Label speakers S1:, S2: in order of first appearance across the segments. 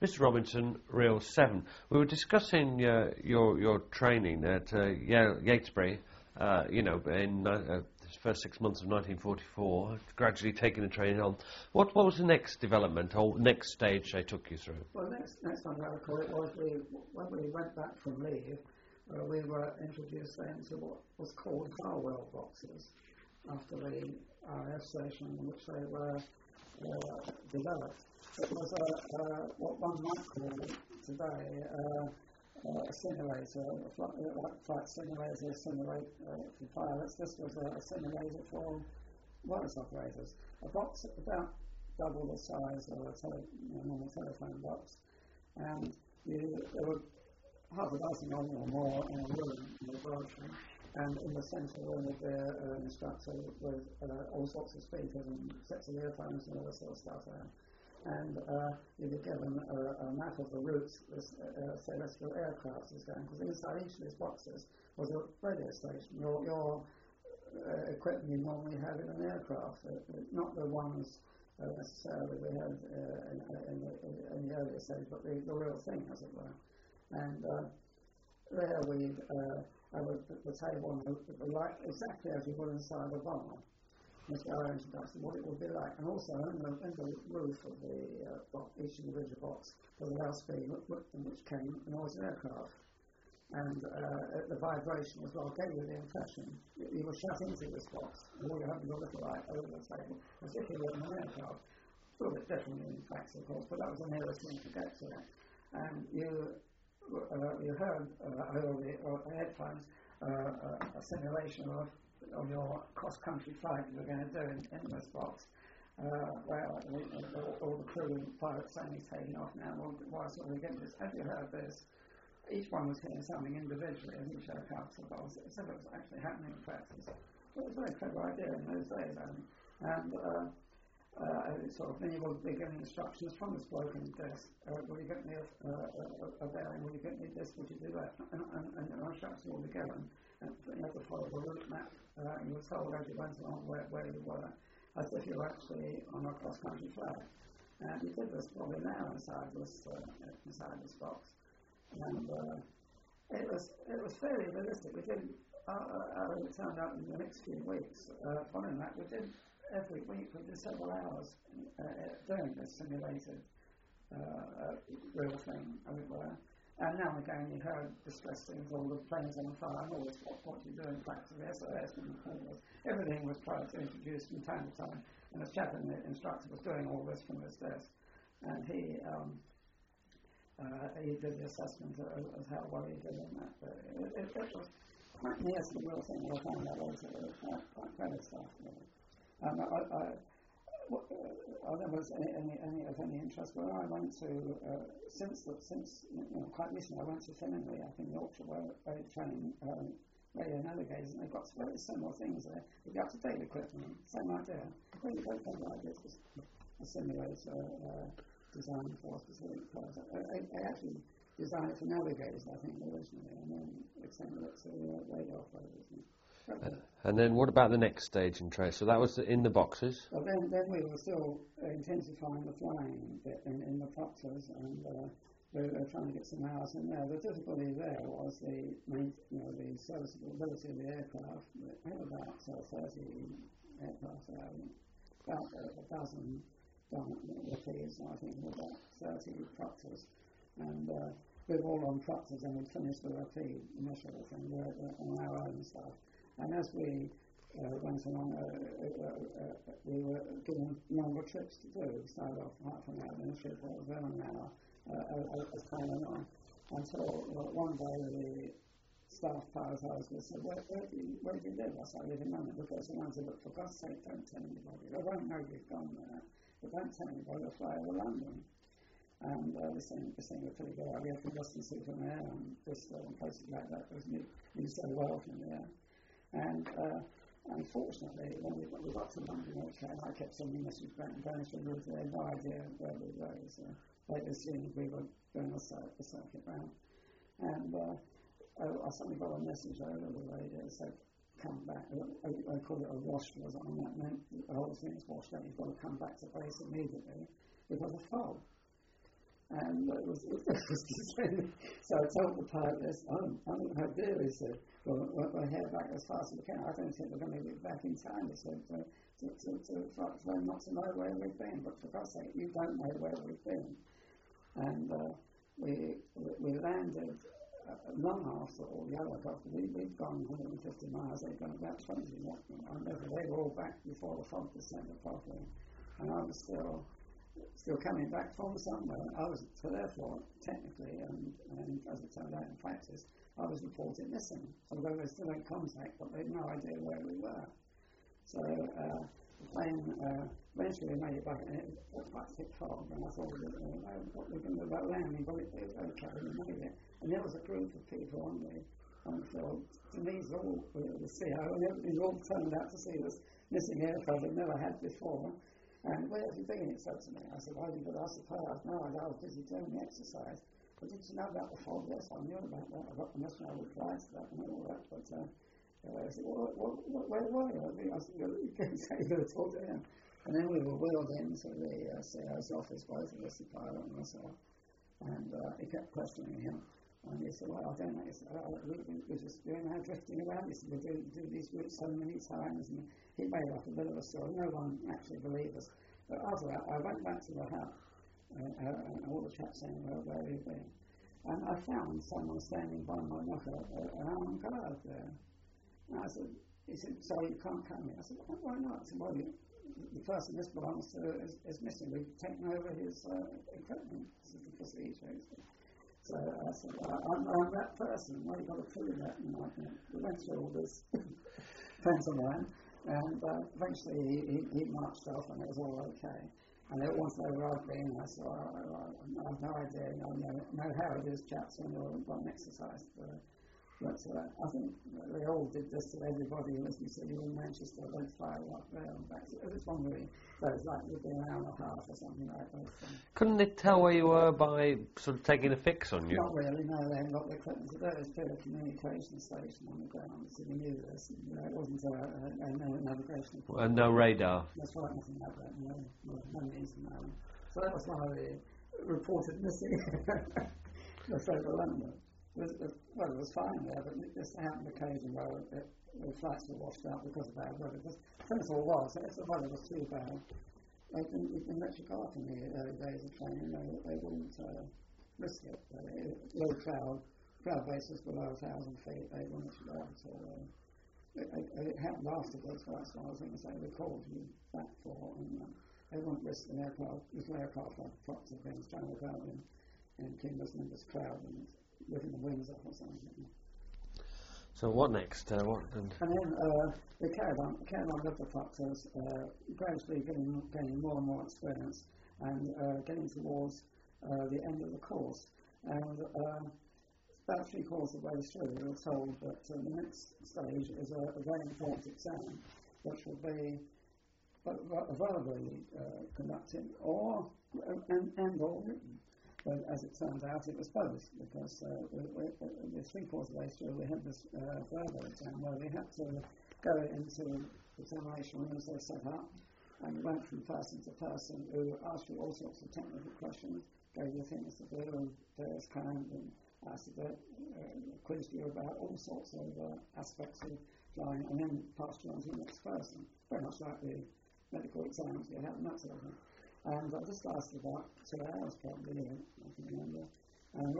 S1: Mr. Robinson, Reel 7. We were discussing your training at Yatesbury, in the first 6 months of 1944, gradually taking the training on. What was the next development or next stage they took you through?
S2: Well, next one I recall it was when we went back from leave, we were introduced then to what was called Harwell boxes after the RAF station in which they were developed. It was what one might call today a simulator, a flight simulator, for pilots. This was a simulator for wireless operators. A box about double the size of a normal telephone box, and there were half a dozen of them or more in a room in the laboratory, and in the central room of their instructor with all sorts of speakers and sets of earphones and all this sort of stuff there. And you were given a map of the routes this celestial aircraft is going, because inside each of these boxes was a radio station. Your equipment you normally have in an aircraft, not the ones necessarily we had in the earlier stage, but the real thing, as it were. And there we have the table on the right, exactly as you would inside a bomber. That's our introduction, what it would be like. And also in the roof of each individual box was a loudspeaker which came noise of aircraft. And the vibration as well gave you the impression that you were shut into this box, and all you had was a little light over the table, as if you were in an aircraft. A little bit different in practice, of course, but that was the nearest thing to get to it. And you heard over the headphones a simulation of your cross-country flight you were going to do in this box, where all the crew and pilots saying he's taking off now. Why sort of getting this? As you heard this, each one was hearing something individually as each aircraft so it was actually happening in practice. It was a very clever idea in those days, then you would be getting instructions from this bloke on the desk. Will you get me a bearing? Will you get me this? Would you do that? And the instructions will be given. And you have to follow the route map. You were told as you went along where you were, as if you were actually on a cross-country flight. And you did this probably now inside this box. And it was fairly realistic. We did. It turned out in the next few weeks. Following that, we did every week. We did several hours doing this simulated real thing, as it were. And now and again, you heard distress things, all the planes on fire, and all this, what you do in practice, the SOS and everything was tried to introduce from time to time. And the chap in the instructor was doing all this from his desk. And he did the assessment of how well he did on that. But it was quite near to the real thing that I found out later. It was quite clever stuff, really. I don't know if any interest, but I went to, since quite recently, I went to Finley up in Yorkshire where they train radio navigators, and they've got very similar things there. With the up-to-date equipment, same idea. Really very clever idea, just a simulator designed for specific purpose. They actually designed it for navigators, I think, originally, and then extended it to radio operators.
S1: And then what about the next stage in training? So that was in the boxes?
S2: Well, then we were still intensifying the flying bit in the Proctors, and we were trying to get some hours in there. The difficulty there was the serviceability of the aircraft. We had about 30 aircraft there, about 1,000 repeats, and I think about 30 Proctors. And we were all on Proctors, and we'd finished the repeat initial thing on our own stuff. And as we went along, we were given longer trips to do. We started off half an hour, then a trip of an hour, as time went on. Until one day the staff pilot I was with said, where do you live? I said, I live in London. Because someone said, look, for God's sake, don't tell anybody. They won't know you've gone there, but don't tell anybody, they'll fly over London. And this thing was pretty good. I from Boston City from there, and Bristol and places like that, because we knew so well from there. And unfortunately, when we got to London, I kept sending messages back and down to the route. They had no idea where we were. So they assumed we were doing a circuit round. And I suddenly got a message over the radio that said, come back. I call it a wash, was on that meant the whole thing is washed out. You've got to come back to base immediately because of fog. And it was so I told the pilot this, how dare he said, well, we'll head back as fast as we can. I don't think we're going to get back in time, he said, for them not to know where we've been. But for God's sake, you don't know where we've been. And we landed long after all the other helicopters. We'd gone 150 miles, they'd gone about 20. I remember they were all back before the fog descended properly. And I was still coming back from somewhere. I was, so therefore, technically, and as it turned out in practice, I was reported missing. Although they were still in contact, but they had no idea where we were. So the plane eventually made it back, and it was quite thick fog, and I thought, what we're going to do about landing, but it was okay, we made it. And there was a group of people on the field. Denise, all the CO, and it all turned out to see this missing aircraft they'd never had before. And where have you been? It said to me. I said, well, but I suppose, no, I was busy doing the exercise. But did you know about the fog? Yes, I knew about that. I got the national replies to that and all that. But I said, well, where were you? I said, you can't say you're going to talk to him. And then we were wheeled into the CIO's office, both of us, the pilot and myself. And he kept questioning him. And he said, well, I don't know. He said, we're just doing our drifting around. He said, we do these routes so many times. And he made up a bit of a story. No one actually believed us. But after that, I went back to the hut, and all the chaps saying, well, where have you been? And I found someone standing by my knocker, an armed guard there. And I said, he said, sorry, you can't come here. I said, why not? I said, well, the person this belongs to is missing. We've taken over his equipment. This is the procedure. So I said, I'm that person. Well, you've got to prove that. And we went through all this pantomime, and eventually he marched off, and it was all okay. And it wasn't where I've been. I said, I have no idea. I know how it is, chaps, when you're on exercise. But I think they all did this to everybody who listened to you in Manchester. They'd fire up there and back. It was one really, but it was like within an hour and a half or something like that.
S1: Couldn't it tell where you were by sort of taking a fix on you?
S2: Not really, no. They haven't got the equipment to do it. There's still a communication station on the ground, so we knew this. It wasn't a navigation.
S1: And no radar?
S2: That's right, nothing like that. No means of knowing. So that was one of the reported missing. That's over London. Well, it was fine there, but it just happened occasionally where the flights were washed out because of bad weather. That's all it was. If the weather was too bad, they didn't let you go up in the early days of training. They wouldn't risk it. Low crowd bases below 1,000 feet, they wouldn't let you go up at all. It happened afterwards, but that's what I was going to say. They called you back for, and they wouldn't risk an aircraft, little aircraft like props of things trying to go in King Nimbus crowd and lifting the wings up or something.
S1: So what next?
S2: And then the caravan Liftofoxers gradually gaining more and more experience and getting towards the end of the course. And about 3/4 of the way through, we were told that the next stage is a very important exam, which will be verbally conducted or written. But as it turned out, it was both, because the 3/4 of the way through, we had this verbal exam where we had to go into examination rooms they set up, and we went from person to person who asked you all sorts of technical questions, gave you things to do of various kinds, and quizzed you about all sorts of aspects of flying, and then passed you on to the next person. Very much like the medical exams you have and that sort of thing. And this lasted about 2 hours probably, I can remember, and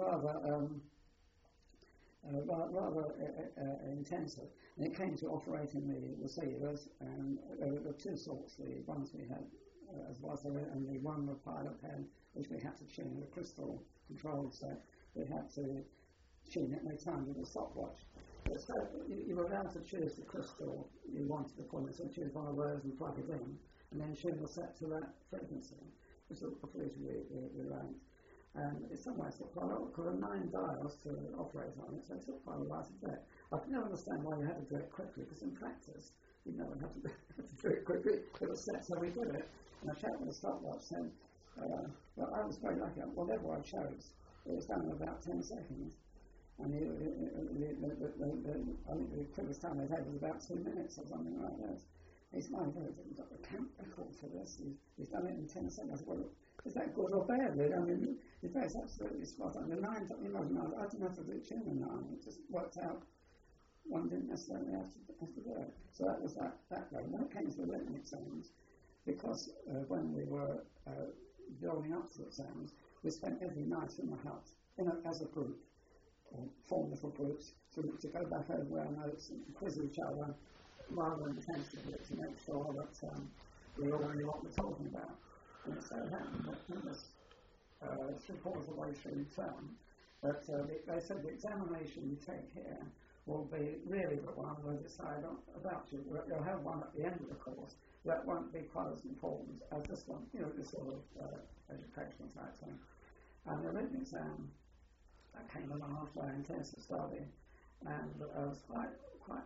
S2: rather intensive. And it came to operating the receivers, and there were two sorts, the ones we had as well, and the one the pilot had, which we had to tune, the crystal control set, we had to tune it, and they timed with a stopwatch. So you were allowed to choose the crystal you wanted to put in, so choose one of those and plug it in, and then tune the set to that frequency, which is the frequency we ran. And in some ways, it took quite a lot, because there were 9 dials to operate on it, so it took quite a while to do it. I can never understand why you had to do it quickly, because in practice, you never had to do it quickly. It was set, so we did it. And I checked with the stopwatch, and I was very lucky. Whatever I chose, it was done in about 10 seconds. And I think the quickest time they had was about 2 minutes or something like that. He's my God, he's got the camp record for this. He's done it in 10 seconds. I said, well, is that good or bad? I mean, that's absolutely spot on. The nine, I didn't have to do tune in nine. It just worked out. One didn't necessarily have to do it. So that was that way. When it came to the written exams, because when we were building up to the exams, we spent every night in the hut, as a group, or form little groups, to go back over our notes and quiz each other rather intensively to make sure that we all knew what we're talking about. And it so happened that in this 3/4 of the way through the term, that they said the examination you take here will be really the one we'll decide about you. You'll have one at the end of the course that won't be quite as important as this one, this sort of educational type thing. And the written exam that came along after our intensive study, and I was quite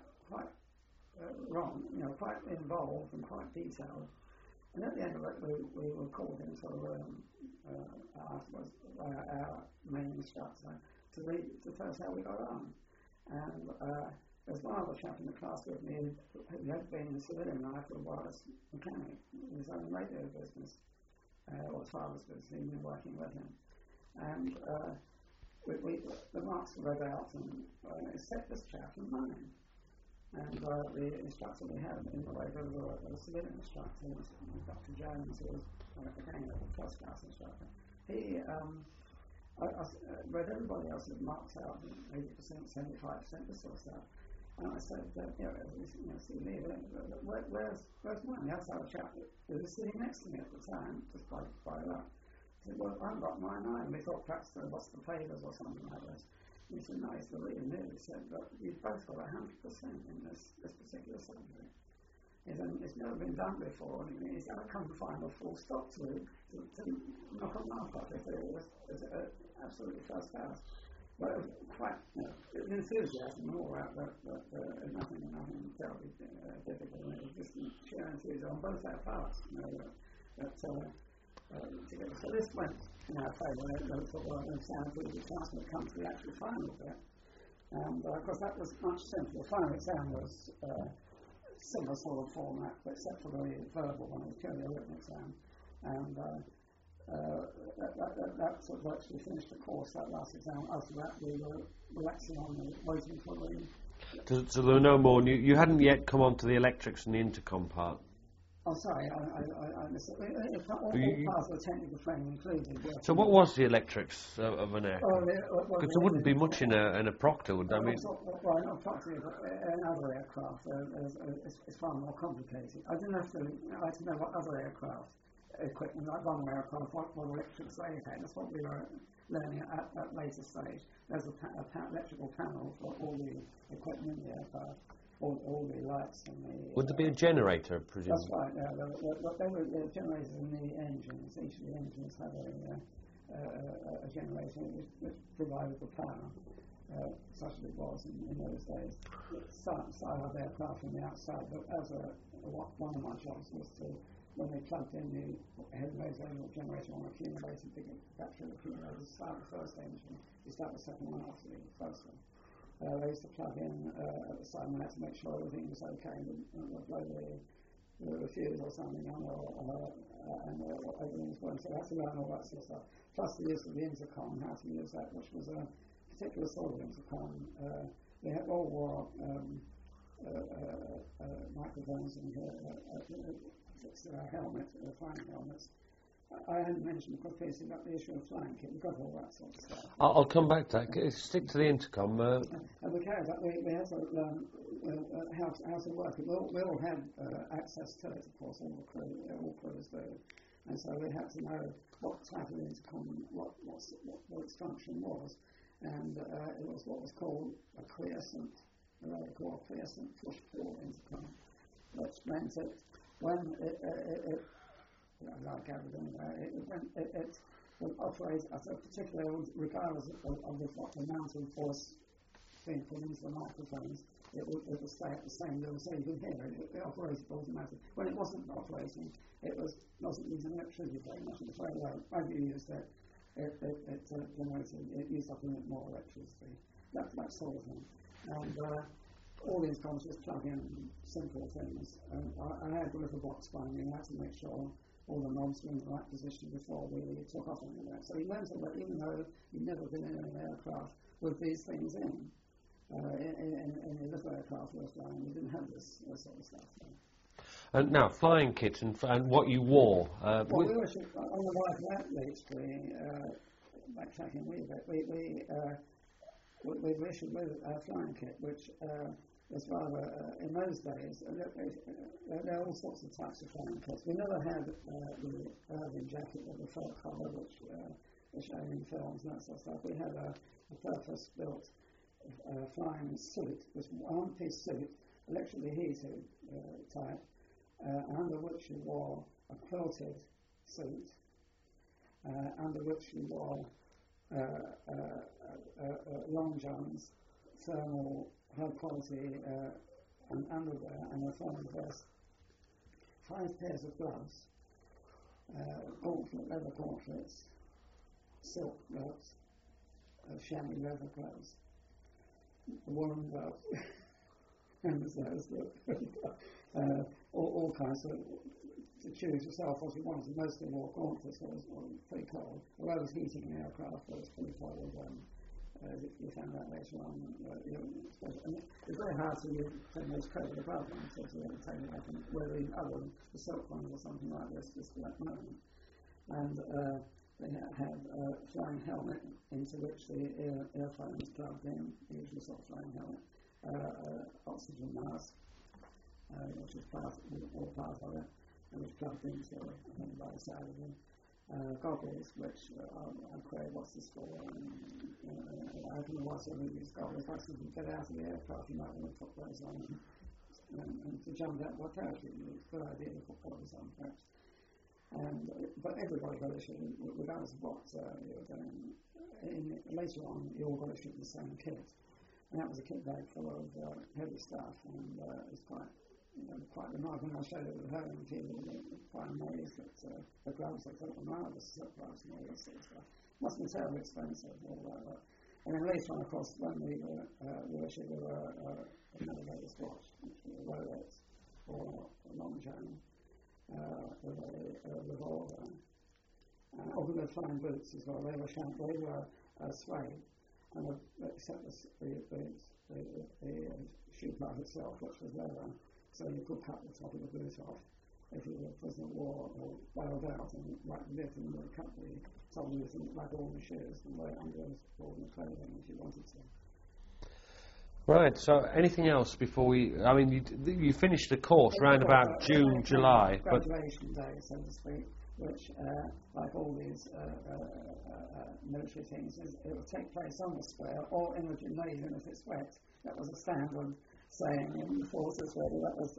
S2: wrong, quite involved and quite detailed. And at the end of it, we were called into a room afterwards by our main instructor to tell us how we got on. And there's one other chap in the class with me who had been in civilian life for a wireless mechanic in his own radio business, or his father's business, he'd been working with him. And the marks were read out, and it set this chap in mine. And the instructor we had in the way was a civilian instructor, Dr. Jones, who was again a first class instructor. He I read everybody else had marked out 80%, 75%, this sort of stuff. And I said, see me, where's mine? The other chap who was sitting next to me at the time, just by luck. He said, well, I haven't got mine either. We thought perhaps they lost the papers or something like this. And he said, no, it's the really new. He said, but you've both got 100% in this particular subject. It's never been done before, and he's got to come and find a full stop to knock on my part if it was absolutely first class. But it was quite enthusiasm all that, nothing terribly difficult. And it was just sheer enthusiasm on both our parts, together. So this went in our favour. It sounded really fast when it comes to the actual final bit. And of course that was much simpler. The final exam was similar sort of format, except for the verbal one, it was purely a written exam. And that sort of actually finished the course, that last exam. After that, we were relaxing on waiting for the...
S1: So there were no more. You hadn't yet come on to the electrics and the intercom part.
S2: Oh, sorry, I missed it. All parts of the technical training included.
S1: So what was the electrics of an aircraft? Because there wouldn't be much in a Proctor, would there?
S2: Well, not Proctor, but in other aircraft, it's far more complicated. I didn't have to know what other aircraft equipment, like runway aircraft, what electrics they had. That's what we were learning at that later stage. There's a electrical panel for all the equipment in the aircraft. All the lights and the...
S1: Would there be a generator, presumably?
S2: That's right, there were generators in the engines. Each of the engines had a generator which provided the power, such as it was in those days. Side of the aircraft from the outside, but as one of my jobs was to, when they plugged in the head-raising generator on accumulator, big battery accumulator, start the first engine, you start the second one after the first one. They used to plug in at the side and had to make sure everything was okay and blow the fuse or something on, and everything was working. So they had to learn all that sort of stuff. Plus the use of the intercom, how to use that, which was a particular sort of intercom. They had all wore microphones in here, fixed to our helmet, flying helmets. I hadn't mentioned previously about the issue of flying kit. We've got all that sort of stuff.
S1: I'll come back to that. Stick to the intercom.
S2: And we carried that. We had to learn how to work it. We all had access to it, of course, all crews do. And so we had to know what type of intercom, what its function was. And it was what was called a quiescent push-pull intercom, which meant that when it would operate at a particular, regardless of the amount of force being put into the microphones, it would stay at the same level, so you could hear it. It operated automatically. When it wasn't operating, wasn't using electricity very much. It was very low. As you used it, it used up a bit more electricity. That sort of thing. And all these comms just plug in simple things. And I had a little box behind me, and I had to make sure all the knobs were in the right position before we took off anywhere. So you learned that even though you'd never been in an aircraft with these things in the little aircraft we were flying, we didn't have this sort of stuff. So.
S1: And now, flying kit and what you wore.
S2: Well, we were on the way to that Yates-Bree, backtracking we issued with a flying kit, which was rather, in those days, there are all sorts of types of flying kits. We never had the Irving jacket with the felt collar, which was shown in films and that sort of stuff. We had a purpose-built flying suit, this one-piece suit, electrically heated type, under which you wore a quilted suit, under which you wore long johns, thermal, high quality underwear, and a thermal vest, 5 pairs of gloves, leather gauntlets, silk gloves, chamois leather gloves, woolen gloves, and all kinds of, to choose yourself what you wanted. Mostly wore gauntlets, so it was pretty cold. Although it was heating in the aircraft, it was pretty cold. You found that later on. It's very hard to take those coat above them, so you have to take it up and wear the silk ones or something like this, just for that moment. And they had a flying helmet into which the airphone was plugged in, usually sort of flying helmet, oxygen mask, which is part of it, and was plugged into by the side of them. Goggles, which I queried what's this for, I don't know why some of these goggles, if you get out of the aircraft, you might want to put those on, and to jump out by parachute, it's a good idea to put goggles on, perhaps. But everybody got issued, regardless of what you were doing. Later on, you all got issued the same kit, and that was a kit bag full of heavy stuff, and it was quite remarkable. When I showed it at home, people were quite amazed at the gloves. They thought were marvellous, silk gloves and all this sort of stuff. Must have been terribly expensive, all that. And then later on, of course, when we were issued with a navigator's watch, which was a Rolex or a long chain, with a revolver. Or we were flying boots as well. They were suede, and except the shoe part itself, which was leather. So you could cut the top of the boot off if you were a prisoner of war or bailed out and lived in the country. Top of the boot and like all the shoes and wear under all the clothing if you wanted to.
S1: Right, so anything else before we... I mean, you finished the course around about June, July.
S2: Graduation day, so to speak, which, like all these military things, it would take place on the square or in the gymnasium if it's wet. That was a standard saying in the forces, whether that was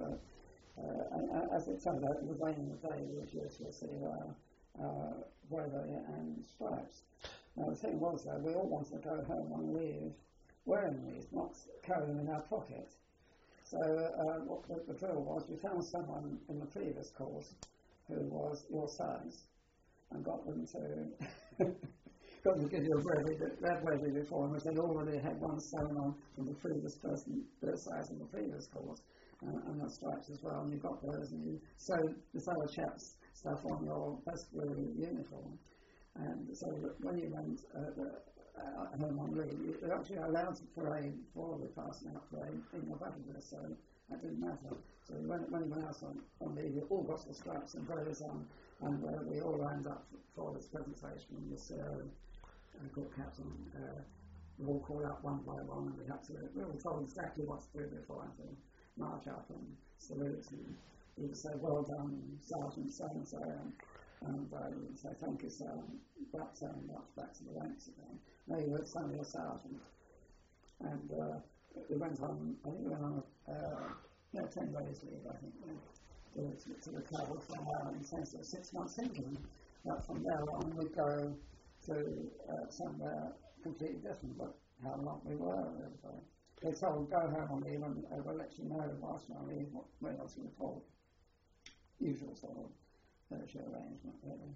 S2: as it turned out, it was raining the day we were due to receive weather and stripes. Now the thing was though, we all wanted to go home on leave wearing these, not carrying them in our pocket. So what the drill was, we found someone in the previous course who was your size and got them to give you a red wavy before, and they'd already had one sewn on from the previous person, their size in the previous course, and the stripes as well, and you got those, and you sewed this other chap's stuff on your best blue uniform. And so when you went home on leave, you were actually allowed to parade for the passing out parade in your battle dress, so that didn't matter. So when you went out on leave, you all got the stripes and bows on, and we all lined up for this presentation, and this good captain, we all called out one by one, and we were told exactly what to do before I had to march up and salute, and he would say, well done, Sergeant so-and-so, and he would say, thank you, sir, but march back to the ranks again. No, you were suddenly a sergeant. And we went on, I think we went on 10 days leave, I think, to recover from our intensive 6 months thinking that from there on we'd go to somewhere completely different, but how long we were. They told go home on leave and we'll let you know whilst you're on leave where else you were told. Usual sort of military arrangement, really.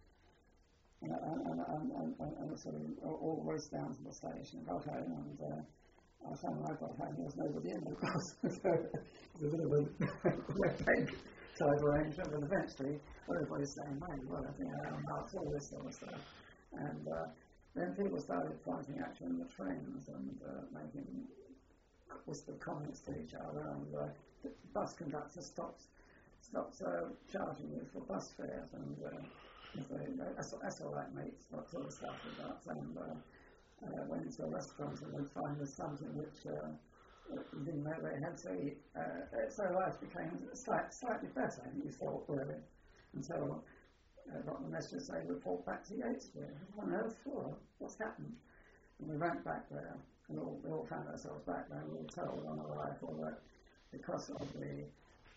S2: And sort of all raced down to the station and got home, and I found when I got home there was nobody in, of course. So it was a bit of a wet egg side range, and then eventually everybody's saying, hey, well, I think I'm out, all this sort of stuff. And then people started pointing at you in the trains and making whispered comments to each other, and the bus conductor stopped charging you for bus fares, and that's all right, mate, what sort of stuff like that. And went into a restaurant and would find there's something which you didn't know they had to eat. So life became slightly better, you thought, really, until got the message say, report back to Yatesbury. What on earth for? What's happened? And we went back there, and we all found ourselves back there, and we were told on arrival that because of the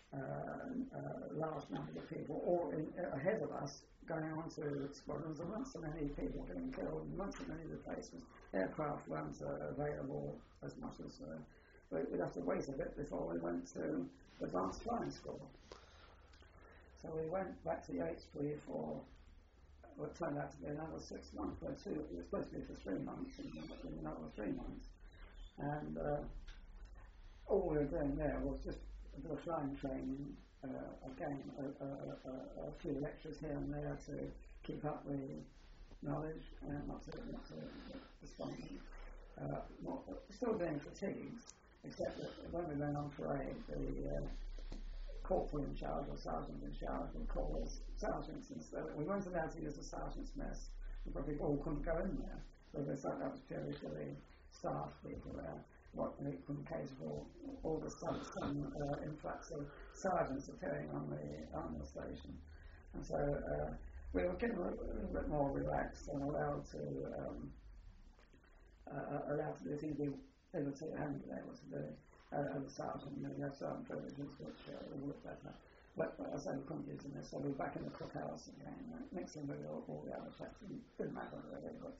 S2: large number of people all ahead of us going on to squadrons, and not so many people getting killed, and not so many replacements, aircraft weren't available as much as we'd have to wait a bit before we went to advanced flying school. So we went back to Yatesbury for what turned out to be another 6 months, it was supposed to be for 3 months, and another 3 months. And all we were doing there was just a bit of flying training, again, a few lectures here and there to keep up with knowledge, not to despondent. Still doing fatigues, except that when we went on parade, the corporal in charge or sergeant in charge would call us sergeants instead. We weren't allowed to use the sergeant's mess. We probably all couldn't go in there. So they thought that was purely for the staff people there. What they couldn't cater for all the sudden influx of sergeants appearing on the station. And so we were getting a little bit more relaxed and allowed to do things we hitherto hadn't been able to do. As a sergeant, you have certain privileges which work better. But as I said, we couldn't use them, so we were back in the cookhouse again, mixing with all the other chaps. It didn't matter really, but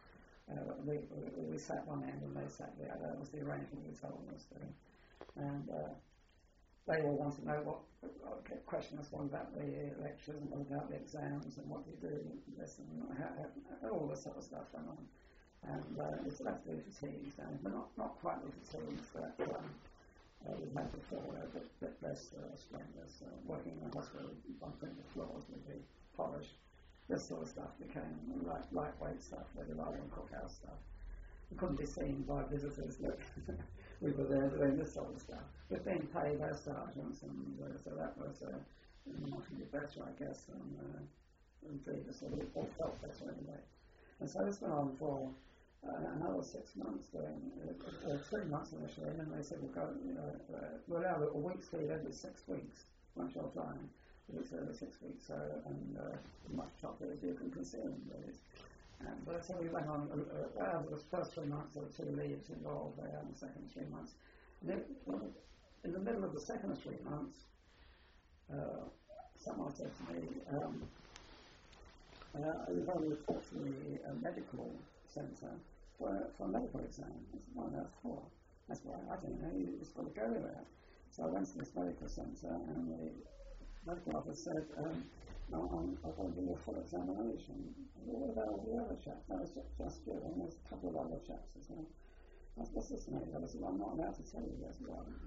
S2: we sat one end and they sat the other. That was the arrangement we told us to. And they all want to know question us one about the lectures and what about the exams and what do you do, this and all this sort of stuff went on. And it's left the fatigues, but not quite the fatigues that we had before, a bit less strenuous. Working in a hospital, bumping the floors with the polish, this sort of stuff became lightweight stuff, the lighting cookhouse stuff. We couldn't be seen by visitors that we were there doing this sort of stuff. We're being paid as sergeants, and so that was much better, I guess, than previously. We all felt better anyway. And so this went on for another 6 months, 3 months initially, and then they said, we'll allow a week's leave every 6 weeks once you're flying. It's every 6 weeks, and as much chocolate as you can consume, really. But so we went on, out of the first 3 months, there were 2 leaves involved there, and the second 3 months. And then, in the middle of the second 3 months, someone said to me, we've got to report to the medical centre for a medical exam. I said, what on earth for? That's why I don't know, you just got to go there. So I went to this medical centre, and the medical officer said, I've got to do a full examination. What about all the other chaps? That was just good, and there's a couple of other chaps as well. I said, what's this, mate? I said, I'm not allowed to tell you this.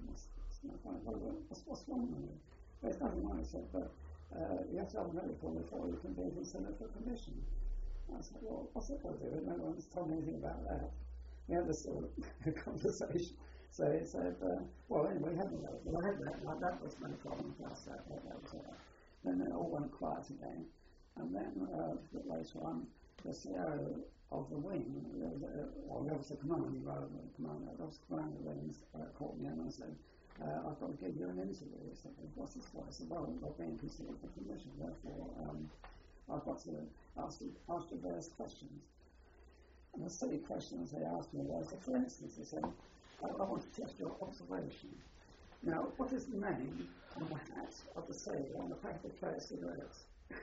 S2: What's wrong with you? There's nothing wrong, I said, but you have to have a medical before you can be considered for commission. I said, well, what's it got to do? No one's told me anything about that. We had this sort of conversation. So he said, well, anyway, we had that. Well, I had that. That was no problem. Plus that was all. Then it all went quiet again. And then a bit later on, the CEO of the wing, the officer commanding rather than the commander, the officer commanding the wings called me and I said, I've got to give you an interview. He said, what's this for? I said, well, I've been considered for commission, therefore I've got to ask you various questions. And the silly questions they asked me was, for instance, they said, I want to test your observation. Now, what is the name on the hat of the sailor on the pack of Clay cigarettes?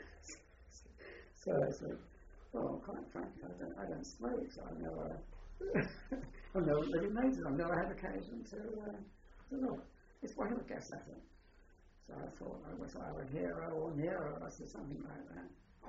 S2: So I said, well, quite frankly, I don't smoke, so I've never living native. I've never had occasion to look. It's why I have a guess at it. So I thought I was either Hero or Nero, I said something like that.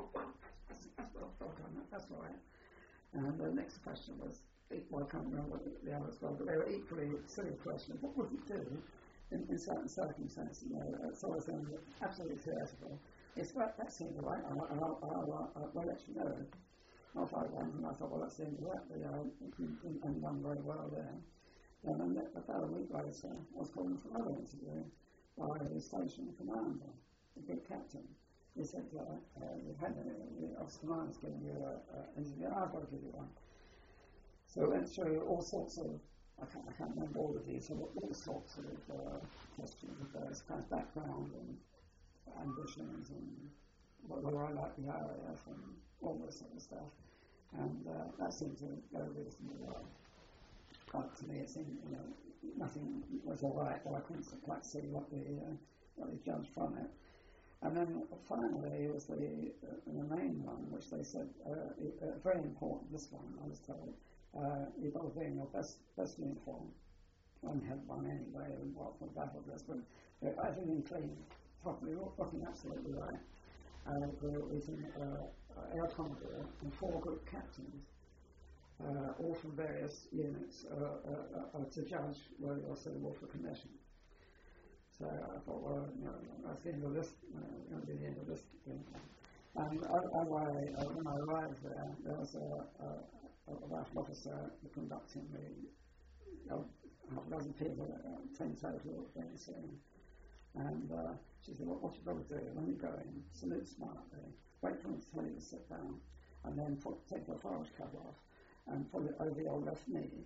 S2: That's all right. And the next question was, well, I can't remember what the others were, but they were equally silly questions. What would you do in certain circumstances, sort of thing, absolutely theoretical. It's that seemed right, I'll let you know. Not I went, and I thought, well, that seems right, and done very well there. And then about a week later, I was called for another interview by the station commander, the big captain. He said, you've had the officer commander's given you an interview, I've got to give you one. So we went through all sorts of, I can't remember all the details, but all sorts of questions of various kinds of background and ambitions and whether I like the RAF and all this sort of stuff. And that seemed to go reasonably well. But to me, it seemed, nothing was all right, but I couldn't quite see what they judged from it. And then finally, it was the main one, which they said, very important, this one, I was told, you've got to be in your best uniform. I had one anyway, and what for battle dress, but everything clean, properly, looking absolutely right. We think Air Commodore and 4 group captains, all from various units, to judge whether you're suitable for commission. So I thought, well, that's the end of this, going to be the end of this thing. And when I arrived there was a rifle officer conducting the half a dozen people, 10 total being seen. And she said, what you've got to do when you go in, salute smartly, wait for them to tell you to sit down, and then take your forage cover off and put it over your left knee.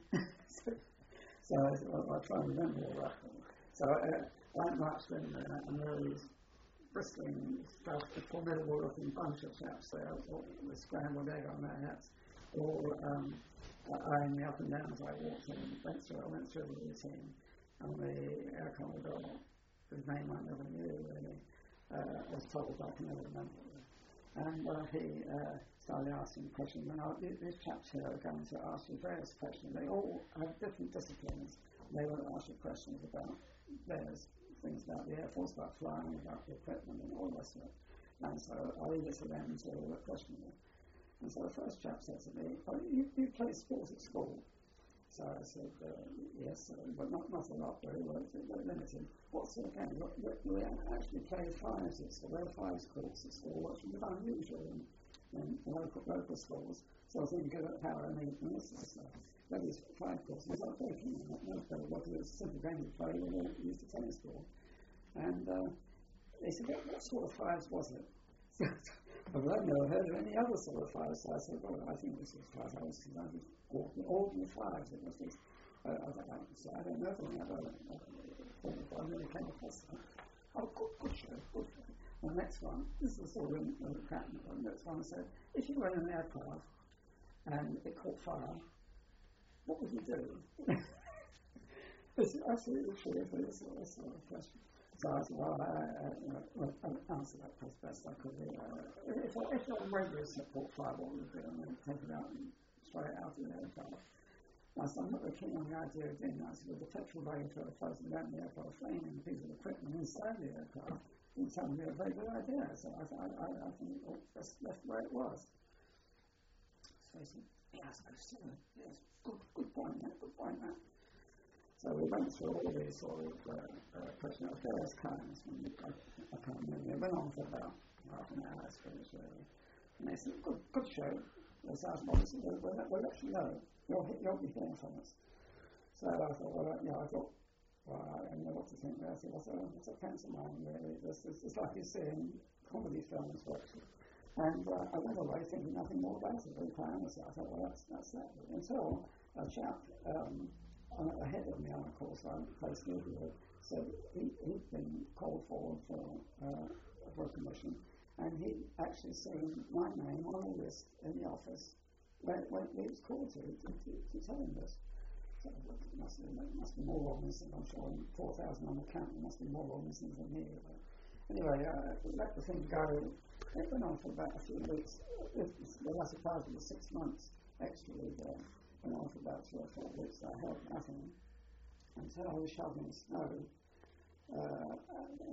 S2: So I try and remember all that. So I marched in there, and there was bristling stuff, a formidable looking bunch of chaps there, all with scrambled egg on their hats, all eyeing me up and down as I walked in. I went through the routine, and the Air Commodore, whose name I never knew really, was told I can never remember it. And he started asking questions, and these chaps here are going to ask you various questions. They all have different disciplines. They will ask you questions about various things about the Air Force, about flying, about the equipment, and all this stuff. And so I leave it to them to question me. And so the first chap said to me, oh, you play sports at school? So I said, yes, but not a lot, very limited. What sort of game? We actually played fives at school. There were 5 courts at school, which was unusual in local schools. So I was thinking about power and this sort of stuff. But these 5 courts, I was like, it was a simple game to play when we used the tennis ball. And they said, what sort of fives was it? Well, I've never heard of any other sort of fives. So I said, well, I think this was 5 hours because I was ordinary fives. It was this. I don't know anything about it. I never came across that. Oh, good show. The next one, this is the sort of pattern. The next one said, if you were in an aircraft and it caught fire, what would you do? It's absolutely true for this sort of question. So I said, well, I answered that as best I could. If a regular ship caught fire, what would you do? And then take it out and throw it out of the aircraft. I said, I'm not very keen on the idea of doing that. So with the petrol value for floating around the aircraft, flaming a piece of equipment inside the aircraft, didn't sound to be a very good idea. So I think that's where it was. So he said, yes, good point, Matt. So we went through all these sort of questions of various kinds. I can't remember. It went on for about half an hour, I suppose, really. And they said, good show. They said, we'll let you know. You'll be hearing from us. So I thought, I don't know what to think there. So it's a pantomime, really. It's like you see in comedy films, actually. And I went away thinking nothing more about it. Very quite honestly. I thought, well, that's that. Until a chap ahead of me on a course I placed with, so he'd been called forward for a commission, and he'd actually seen my name on a list in the office when he was called to tell him this. So it must be more Robinsons, I'm sure. 4,000 on the count, there must be more Robinsons than me. Anyway, let the thing go. It went on for about a few weeks. The latter part of the 6 months extra leave there. Went on for about 2 or 4 weeks. I held nothing until I was shoveling snow